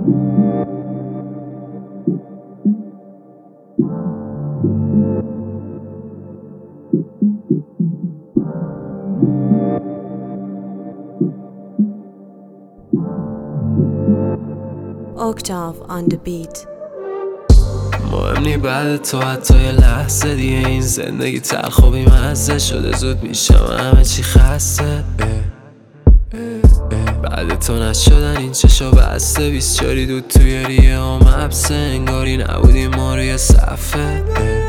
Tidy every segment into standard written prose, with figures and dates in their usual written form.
Octave on the beat. مهم نی بعد تو حتی یه لحظه دیگه این زندگی تلخ و بیمزه شده، زود میشم همه چی خسته. بعد تو نشدن این چشا بسته، 24 دود توی ریه و مبسه، انگاری نبودی ما روی صفحه.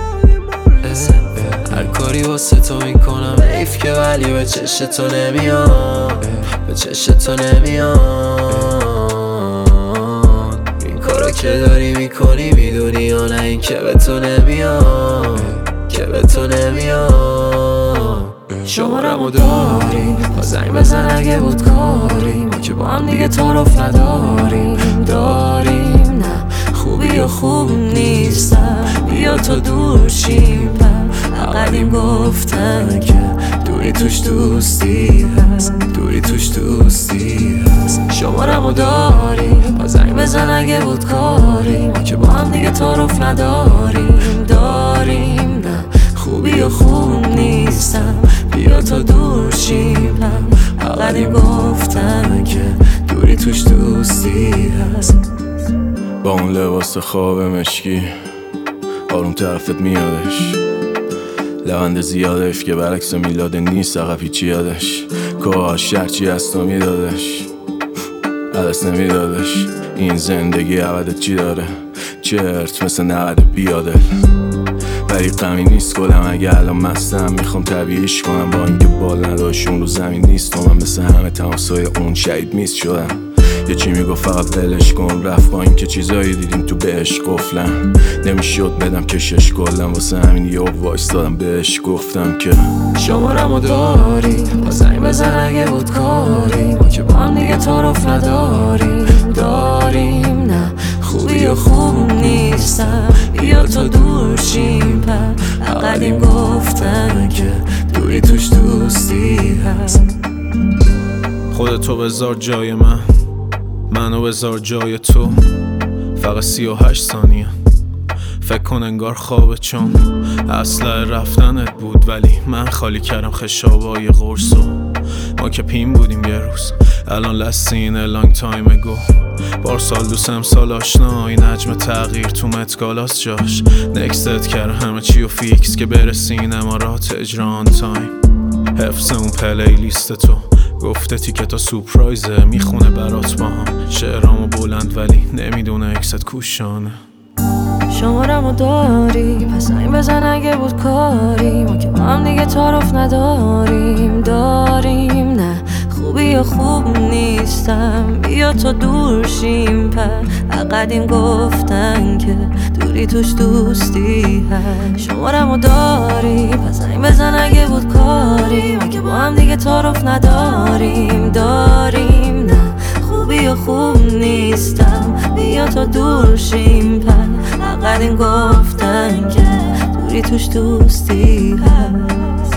هر کاری واسه تو میکنم حیف که ولی به چش تو نمیام، به چش تو نمیام. این کارا که داری میکنی میدونی یا نه این که به تو نمیام، که به تو نمیام. شمارمو داری با زنگ بزن اگه بود کاری، ما که با هم دیگه تعارف داریم نه خوبی و خوب نیستم، بیا تو دور شیم. قدیم گفتن که دوری توش دوستی هست، دوری توش دوستی هست. شمارمو داری با زنگ بزن اگه بود کاری، ما که با هم دیگه تعارف داریم نه خوبی و خوب نیستم، بیا تا دور شیم. قدیم گفتن که دوری توش دوستی هست. با اون لباس خواب مشکی آروم طرفت میادش، لبند زیادش که برعکس میلاد نیست، عقب هیچی یادش. کاش هرچی از تو میدادش عدس نمیدادش. این زندگی عوضت چی داره؟ چرت مثل نقد بیاده، ولی غمی نیست کلم اگه الان مستم. میخوام طبیعیش کنم با اینکه بال نداشون رو زمین نیست و من مثل همه تماسای اون شهید میست شدم. یه چی میگفت فقط ولش کن، رفت با اینکه چیزایی دیدیم تو بهش قفلم، نمیشد بدم کشش کلم، واسه همین یه وایستادم بهش گفتم که شمارمو داری با زنگ بزن اگه بود کاری، ما که با هم دیگه تعارف داریم نه خوبی و خوب نیستم، بیا تو دور شیم. قدیم گفتن که دوری توش دوستی هست. خودتو بذار جای من، منو بذار جای تو، فقط 38 ثانیه. فکر کن انگار خوابه چون اصلا رفتنت بود، ولی من خالی کردم خشابای قرصو. ما که پیم بودیم یه روز، الان لستین لانگ تایم اگو. بارسال دوست امسال آشنا، این حجم تغییر تو متگالاست جاش. نکستت کرد همه چی و فیکس که برسین امارات اجران تایم. حفظ اون پلی لیست تو گفته تیکتا سورپرایزه، میخونه برات با هم شعرامو بلند ولی نمیدونه اکست کوشانه. شمارمو داری پس زنگ بزن اگه بود کاری، ما که با هم دیگه تعارف داریم نه خوبی و خوب نیستم، بیا تو دور شیم. قدیم گفتن که دوری توش دوستی هست. شمارمو داری پس زنگ بزن اگه بود کاری، ما که با هم دیگه تعارف داریم نه خوبی و خوب نیستم، بیا تو دور شیم. قدیم گفتن که دوری توش دوستی هست.